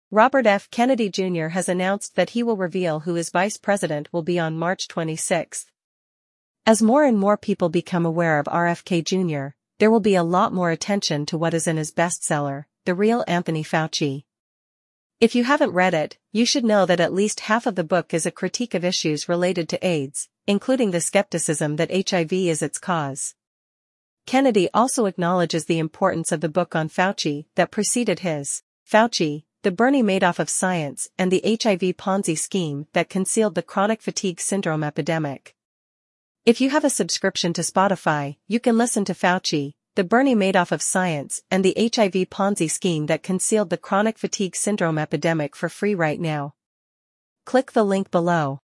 Robert F. Kennedy Jr. has announced that he will reveal who his vice president will be on March 26. As more and more people become aware of RFK Jr., there will be a lot more attention to what is in his bestseller, The Real Anthony Fauci. If you haven't read it, you should know that at least half of the book is a critique of issues related to AIDS, including the skepticism that HIV is its cause. Kennedy also acknowledges the importance of the book on Fauci that preceded his, Fauci, the Bernie Madoff of Science and the HIV Ponzi scheme that concealed the chronic fatigue syndrome epidemic. If you have a subscription to Spotify, you can listen to Fauci, the Bernie Madoff of Science and the HIV Ponzi scheme that concealed the chronic fatigue syndrome epidemic for free right now. Click the link below.